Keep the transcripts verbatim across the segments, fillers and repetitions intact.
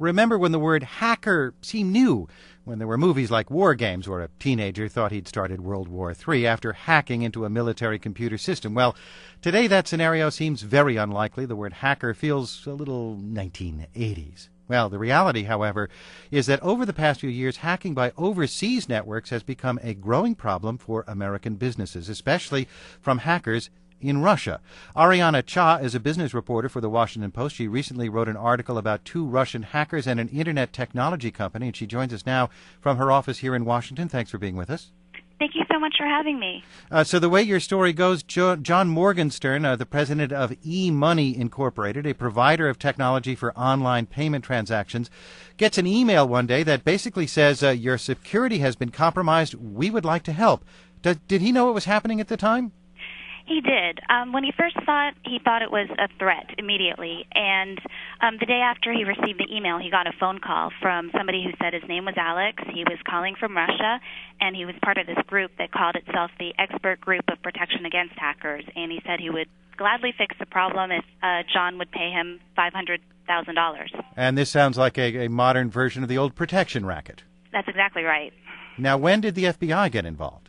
remember when the word hacker seemed new, when there were movies like War Games where a teenager thought he'd started World War Three after hacking into a military computer system. Well, today that scenario seems very unlikely. The word hacker feels a little nineteen eighties. Well, the reality, however, is that over the past few years, hacking by overseas networks has become a growing problem for American businesses, especially from hackers in Russia. Ariana Cha is a business reporter for The Washington Post. She recently wrote an article about two Russian hackers and an internet technology company, and she joins us now from her office here in Washington. Thanks for being with us. Thank you so much for having me. Uh, so the way your story goes, jo- John Morgenstern, uh, the president of eMoney Incorporated, a provider of technology for online payment transactions, gets an email one day that basically says, uh, your security has been compromised. We would like to help. D- did he know what was happening at the time? He did. Um, when he first saw it, he thought it was a threat immediately. And um, the day after he received the email, he got a phone call from somebody who said his name was Alex. He was calling from Russia, and he was part of this group that called itself the Expert Group of Protection Against Hackers. And he said he would gladly fix the problem if uh, John would pay him five hundred thousand dollars. And this sounds like a, a modern version of the old protection racket. That's exactly right. Now, when did the F B I get involved?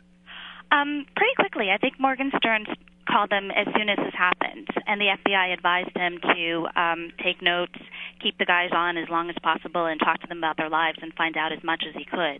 Um, pretty quickly. I think Morgenstern called them as soon as this happened, and the F B I advised him to um, take notes, keep the guys on as long as possible, and talk to them about their lives and find out as much as he could.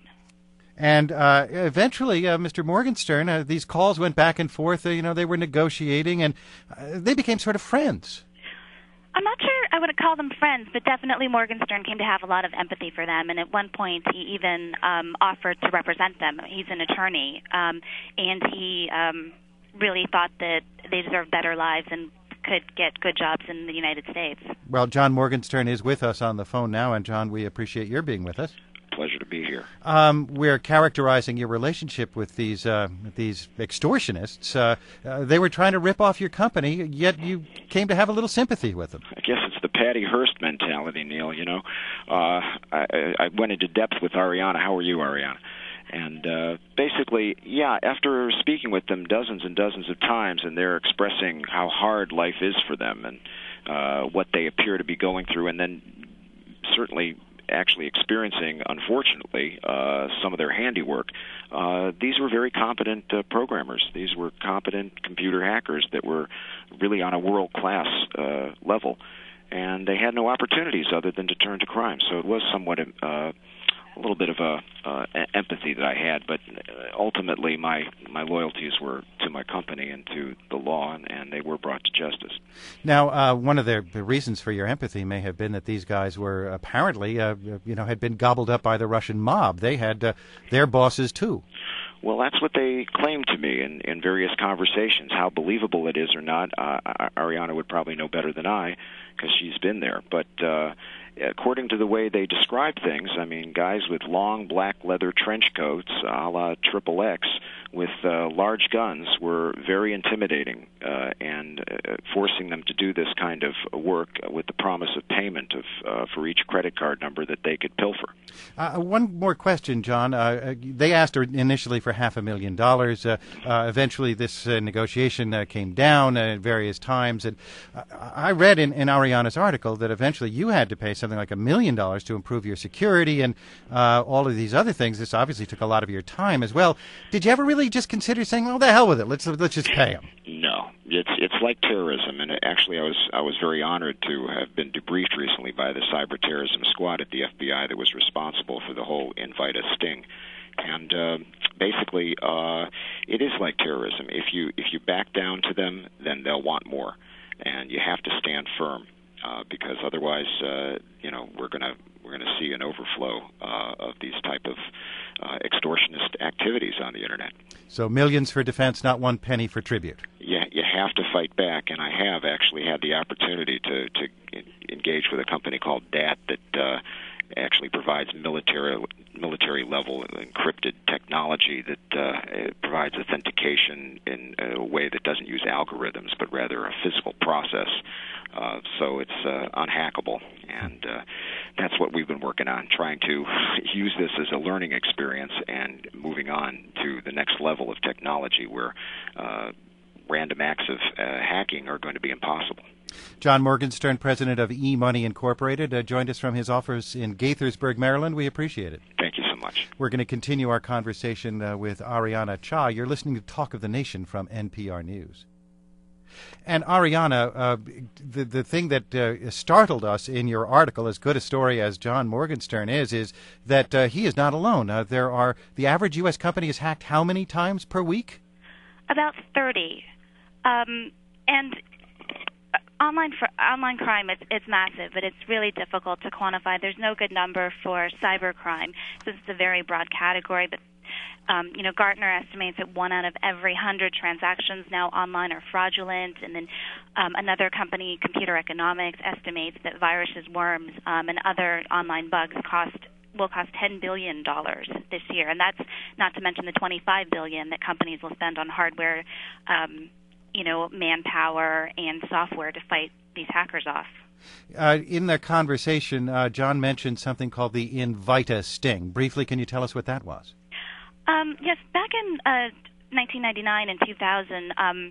And uh, eventually, uh, Mister Morgenstern, uh, these calls went back and forth. Uh, you know, they were negotiating, and uh, they became sort of friends. I'm not sure I would call them friends, but definitely Morgenstern came to have a lot of empathy for them, and at one point he even um, offered to represent them. He's an attorney, um, and he um, really thought that they deserved better lives and could get good jobs in the United States. Well, John Morgenstern is with us on the phone now, and John, we appreciate your being with us. Pleasure to be here. Um, we're characterizing your relationship with these uh, these extortionists. Uh, uh, they were trying to rip off your company, yet you came to have a little sympathy with them. I guess it's the Patty Hearst mentality, Neil. You know, uh, I, I went into depth with Ariana. How are you, Ariana? And uh, basically, yeah, after speaking with them dozens and dozens of times, and they're expressing how hard life is for them and uh, what they appear to be going through, and then certainly actually experiencing, unfortunately, uh, some of their handiwork. Uh, these were very competent uh, programmers. These were competent computer hackers that were really on a world-class uh, level, and they had no opportunities other than to turn to crime. So it was somewhat uh, a little bit of a uh, empathy that I had, but ultimately my, my loyalties were to my company and to the law, and, and they were brought to justice. Now, uh, one of the, the reasons for your empathy may have been that these guys were apparently, uh, you know, had been gobbled up by the Russian mob. They had uh, their bosses too. Well, that's what they claimed to me in, in various conversations. How believable it is or not, uh, Ariana would probably know better than I, because she's been there. But uh, according to the way they describe things, I mean, guys with long black leather trench coats, a la Triple X, with uh, large guns were very intimidating uh, and uh, forcing them to do this kind of work with the promise of payment of uh, for each credit card number that they could pilfer. Uh, one more question, John. Uh, they asked initially for half a million dollars. Uh, uh, eventually, this uh, negotiation uh, came down at various times. And uh, I read in, in Ariana's article that eventually you had to pay something like a million dollars to improve your security and uh, all of these other things. This obviously took a lot of your time as well. Did you ever really just consider saying, "Well, the hell with it. Let's let's just pay them"? No, it's it's like terrorism, and actually, I was I was very honored to have been debriefed recently by the cyber terrorism squad at the F B I that was responsible for the whole Invita sting. And uh, basically, uh, it is like terrorism. If you if you back down to them, then they'll want more, and you have to stand firm uh, because otherwise, uh, you know, we're gonna we're gonna see an overflow uh, of these type of uh, extortionist activities on the internet. So millions for defense, not one penny for tribute. Yeah, you have to fight back, and I have actually had the opportunity to to engage with a company called D A T that uh, actually provides military military level encrypted technology that uh, provides authentication in a way that doesn't use algorithms but rather a physical process. Uh, so it's uh, unhackable, and uh, that's what we've been working on, trying to use this as a learning experience and moving on to the next level of technology where uh, random acts of uh, hacking are going to be impossible. John Morgenstern, president of eMoney Incorporated, uh, joined us from his office in Gaithersburg, Maryland. We appreciate it. Thank you so much. We're going to continue our conversation uh, with Arianna Cha. You're listening to Talk of the Nation from N P R News. And Arianna, uh, the the thing that uh, startled us in your article, as good a story as John Morgenstern is, is that uh, he is not alone. Uh, there are the average U S company is hacked how many times per week? About thirty, um, and online for online crime, it's it's massive, but it's really difficult to quantify. There's no good number for cybercrime. This is a very broad category, but Um, you know, Gartner estimates that one out of every hundred transactions now online are fraudulent, and then um, another company, Computer Economics, estimates that viruses, worms, um, and other online bugs cost will cost ten billion dollars this year, and that's not to mention the twenty-five billion dollars that companies will spend on hardware, um, you know, manpower and software to fight these hackers off. Uh, in the conversation, uh, John mentioned something called the Invita sting. Briefly, can you tell us what that was? Um, yes, back in uh, nineteen ninety-nine and two thousand, um,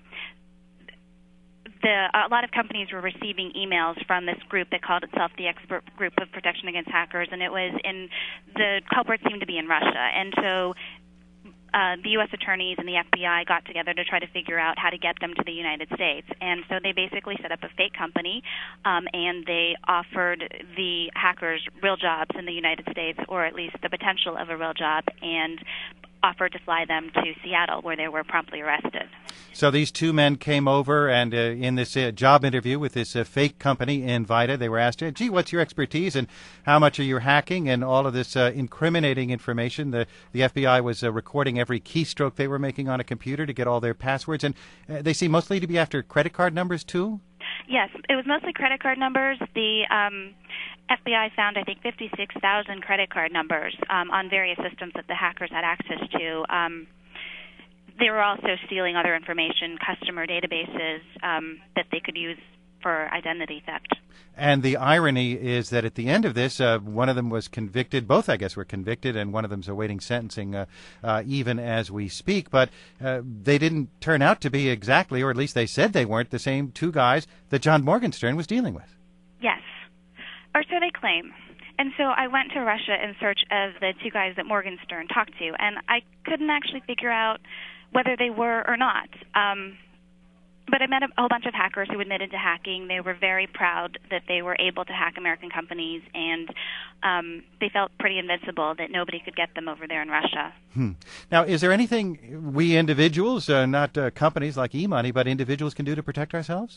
the, a lot of companies were receiving emails from this group that called itself the Expert Group of Protection Against Hackers, and it was in the culprits seemed to be in Russia, and so uh, the U S attorneys and the F B I got together to try to figure out how to get them to the United States, and so they basically set up a fake company, um, and they offered the hackers real jobs in the United States, or at least the potential of a real job, and offered to fly them to Seattle, where they were promptly arrested. So these two men came over, and uh, in this uh, job interview with this uh, fake company, Invita, they were asked, gee, what's your expertise, and how much are you hacking, and all of this uh, incriminating information. The, the F B I was uh, recording every keystroke they were making on a computer to get all their passwords, and uh, they seem mostly to be after credit card numbers, too? Yes, it was mostly credit card numbers. The um, F B I found, I think, fifty-six thousand credit card numbers um, on various systems that the hackers had access to. Um, they were also stealing other information, customer databases um, that they could use for identity theft. And the irony is that at the end of this, uh, one of them was convicted. Both, I guess, were convicted, and one of them's awaiting sentencing uh, uh, even as we speak. But uh, they didn't turn out to be exactly, or at least they said they weren't, the same two guys that John Morgenstern was dealing with. Yes, or so they claim. And so I went to Russia in search of the two guys that Morgenstern talked to, and I couldn't actually figure out whether they were or not. Um, But I met a whole bunch of hackers who admitted to hacking. They were very proud that they were able to hack American companies, and um, they felt pretty invincible that nobody could get them over there in Russia. Hmm. Now, is there anything we individuals, uh, not uh, companies like eMoney, but individuals can do to protect ourselves?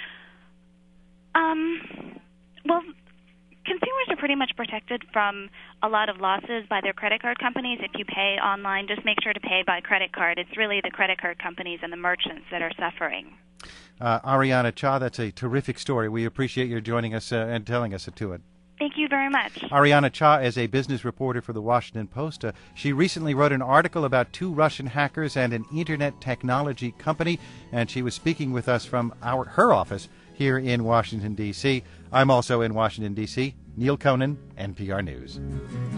Um, well, consumers are pretty much protected from a lot of losses by their credit card companies. If you pay online, just make sure to pay by credit card. It's really the credit card companies and the merchants that are suffering. Uh, Arianna Cha, that's a terrific story. We appreciate your joining us uh, and telling us to it. Thank you very much. Arianna Cha is a business reporter for the Washington Post. Uh, she recently wrote an article about two Russian hackers and an internet technology company, and she was speaking with us from our her office here in Washington, D C I'm also in Washington, D C Neil Conan, N P R News.